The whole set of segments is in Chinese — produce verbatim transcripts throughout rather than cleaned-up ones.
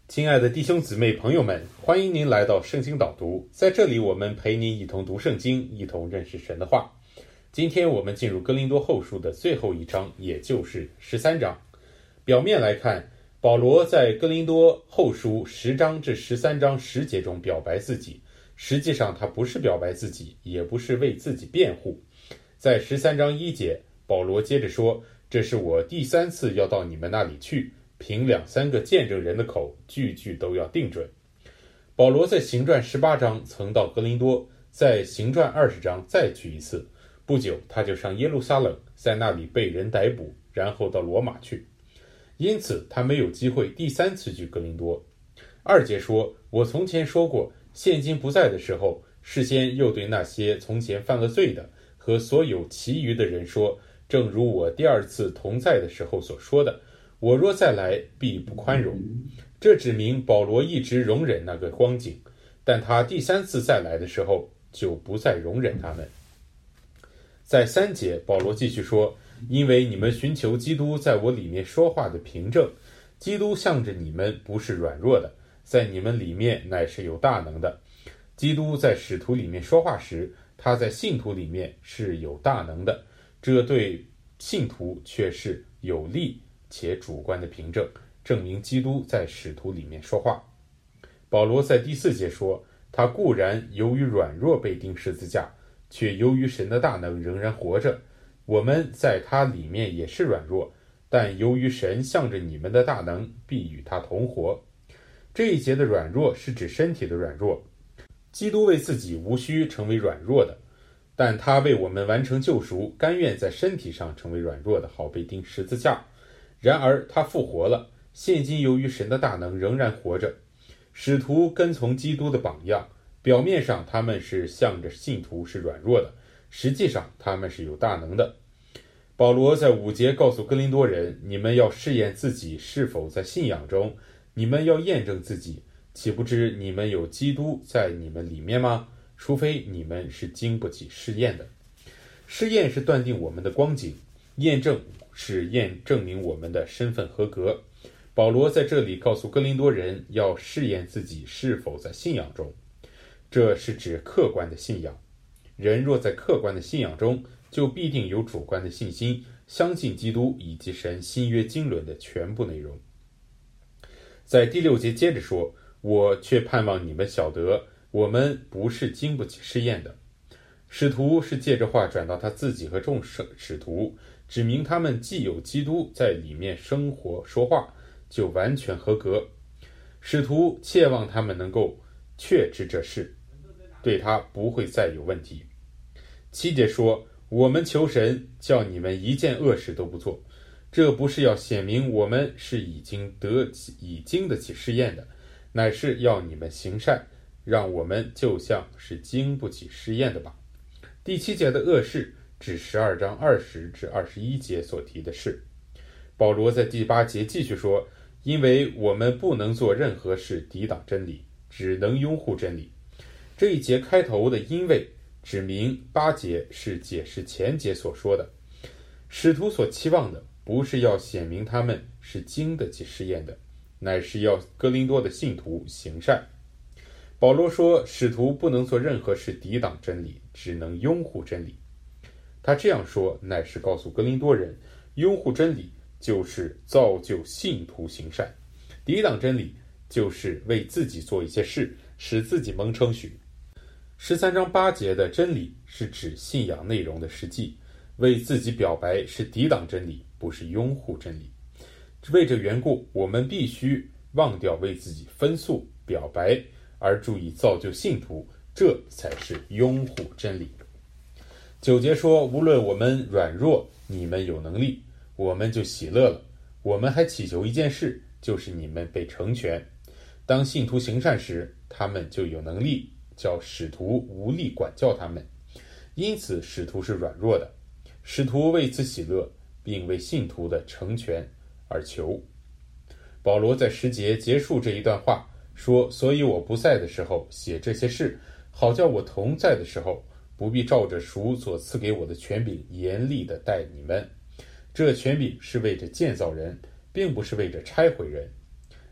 亲爱的弟兄姊妹朋友们，欢迎您来到圣经导读，在这里我们陪您一同读圣经，一同认识神的话。今天我们进入哥林多后书的最后一章，也就是十三章。表面来看，保罗在哥林多后书十章至十三章十节中表白自己，实际上他不是表白自己，也不是为自己辩护。在十三章一节，保罗接着说，这是我第三次要到你们那里去，凭两三个见证人的口，句句都要定准。保罗在行传十八章曾到哥林多，在行传二十章再去一次，不久他就上耶路撒冷，在那里被人逮捕，然后到罗马去。因此他没有机会第三次去哥林多。二节说，我从前说过，现今不在的时候，事先又对那些从前犯了罪的和所有其余的人说，正如我第二次同在的时候所说的，我若再来，必不宽容。这指明保罗一直容忍那个光景，但他第三次再来的时候，就不再容忍他们。在三节，保罗继续说，因为你们寻求基督在我里面说话的凭证，基督向着你们不是软弱的，在你们里面乃是有大能的。基督在使徒里面说话时，他在信徒里面是有大能的，这对信徒却是有利且主观的凭证，证明基督在使徒里面说话。保罗在第四节说，他固然由于软弱被钉十字架，却由于神的大能仍然活着。我们在他里面也是软弱，但由于神向着你们的大能，必与他同活。这一节的软弱是指身体的软弱，基督为自己无需成为软弱的，但他为我们完成救赎，甘愿在身体上成为软弱的，好被钉十字架。然而他复活了，现今由于神的大能仍然活着。使徒跟从基督的榜样，表面上他们是向着信徒是软弱的，实际上他们是有大能的。保罗在五节告诉哥林多人，你们要试验自己是否在信仰中，你们要验证自己，岂不知你们有基督在你们里面吗？除非你们是经不起试验的。试验是断定我们的光景，验证是验证明我们的身份合格。保罗在这里告诉哥林多人，要试验自己是否在信仰中，这是指客观的信仰。人若在客观的信仰中，就必定有主观的信心，相信基督以及神新约经纶的全部内容。在第六节接着说，我却盼望你们晓得，我们不是经不起试验的。使徒是借着话转到他自己和众使徒，指明他们既有基督在里面生活说话，就完全合格。使徒切望他们能够确知这事，对他不会再有问题。七节说，我们求神叫你们一件恶事都不做，这不是要显明我们是已经得已经得起试验的，乃是要你们行善，让我们就像是经不起试验的吧。第七节的恶事指十二章二十至二十一节所提的事。保罗在第八节继续说，因为我们不能做任何事抵挡真理，只能拥护真理。这一节开头的因为指明八节是解释前节所说的。使徒所期望的不是要显明他们是经得起试验的，乃是要哥林多的信徒行善。保罗说，使徒不能做任何事抵挡真理，只能拥护真理。他这样说，乃是告诉哥林多人，拥护真理就是造就信徒行善，抵挡真理就是为自己做一些事，使自己蒙称许。十三章八节的真理是指信仰内容的实际，为自己表白是抵挡真理，不是拥护真理。为这缘故，我们必须忘掉为自己分诉表白，而注意造就信徒，这才是拥护真理。九节说，无论我们软弱，你们有能力，我们就喜乐了。我们还祈求一件事，就是你们被成全。当信徒行善时，他们就有能力，叫使徒无力管教他们。因此使徒是软弱的，使徒为此喜乐，并为信徒的成全而求。保罗在十节结束这一段话说，所以我不在的时候写这些事，好叫我同在的时候，不必照着属所赐给我的权柄严厉地待你们。这权柄是为着建造人，并不是为着拆毁人。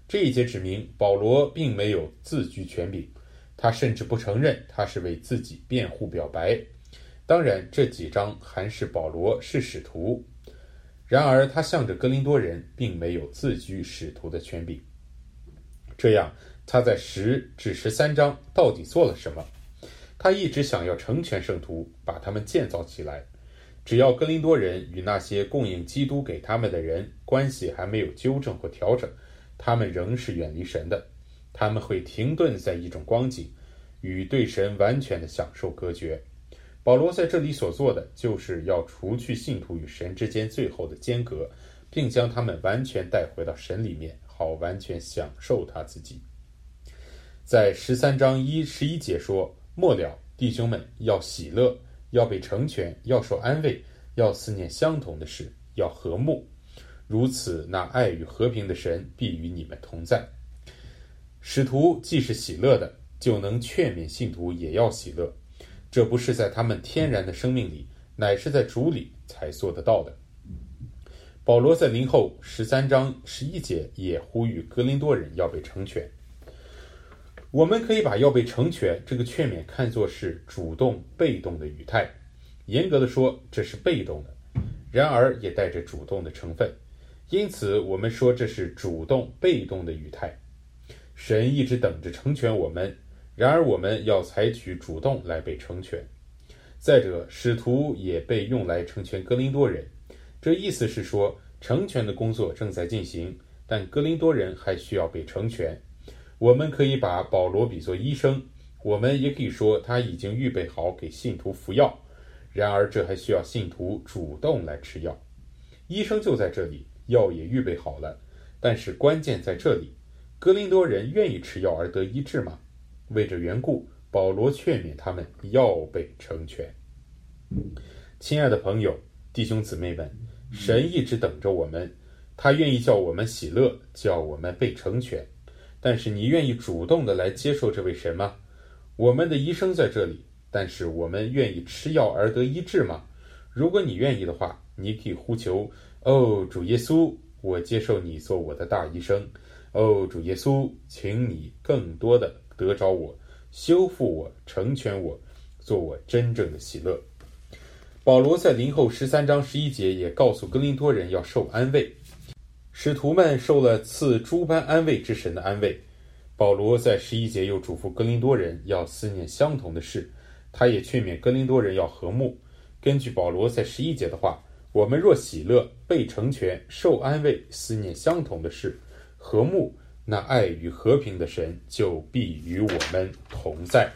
这一节指明保罗并没有自居权柄，他甚至不承认他是为自己辩护表白。当然，这几章还是保罗是使徒，然而他向着哥林多人并没有自居使徒的权柄。这样，他在十至十三章到底做了什么？他一直想要成全圣徒，把他们建造起来。只要哥林多人与那些供应基督给他们的人关系还没有纠正或调整，他们仍是远离神的。他们会停顿在一种光景，与对神完全的享受隔绝。保罗在这里所做的，就是要除去信徒与神之间最后的间隔，并将他们完全带回到神里面，好完全享受他自己。在十三章一十一节说，末了，弟兄们要喜乐，要被成全，要受安慰，要思念相同的事，要和睦。如此，那爱与和平的神必与你们同在。使徒既是喜乐的，就能劝勉信徒也要喜乐。这不是在他们天然的生命里，乃是在主里才做得到的。保罗在林后十三章十一节也呼吁哥林多人要被成全。我们可以把要被成全这个劝勉看作是主动被动的语态，严格的说，这是被动的，然而也带着主动的成分，因此我们说这是主动被动的语态。神一直等着成全我们，然而我们要采取主动来被成全。再者，使徒也被用来成全哥林多人，这意思是说，成全的工作正在进行，但哥林多人还需要被成全。我们可以把保罗比作医生，我们也可以说他已经预备好给信徒服药，然而这还需要信徒主动来吃药。医生就在这里，药也预备好了，但是关键在这里，哥林多人愿意吃药而得医治吗？为这缘故，保罗劝勉他们要被成全。亲爱的朋友、弟兄姊妹们，神一直等着我们，他愿意叫我们喜乐，叫我们被成全。但是你愿意主动的来接受这位神吗？我们的医生在这里，但是我们愿意吃药而得医治吗？如果你愿意的话，你可以呼求，哦，主耶稣，我接受你做我的大医生。哦，主耶稣，请你更多的得着我，修复我，成全我，做我真正的喜乐。保罗在林后十三章十一节也告诉哥林多人要受安慰。使徒们受了赐诸般安慰之神的安慰。保罗在十一节又嘱咐哥林多人要思念相同的事，他也劝勉哥林多人要和睦。根据保罗在十一节的话，我们若喜乐，被成全，受安慰，思念相同的事，和睦，那爱与和平的神就必与我们同在。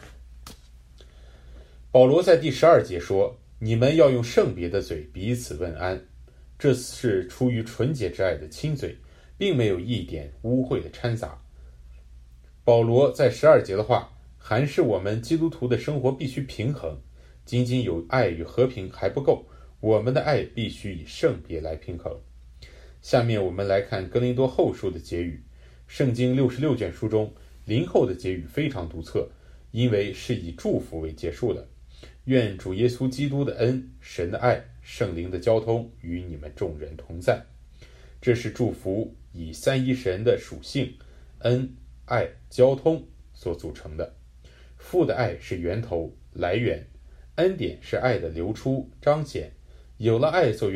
保罗在第十二节说，你们要用圣别的嘴彼此问安，这是出于纯洁之爱的亲嘴，并没有一点污秽的掺杂。保罗在十二节的话，还是我们基督徒的生活必须平衡，仅仅有爱与和平还不够，我们的爱必须以圣别来平衡。下面我们来看哥林多后书的结语。圣经六十六卷书中，林后的结语非常独特，因为是以祝福为结束的。愿主耶稣基督的恩、神的爱、圣灵的交通与你们众人同在。这是祝福以三一神的属性、恩、爱、交通所组成的。父的爱是源头、来源，恩典是爱的流出、彰显。有了爱作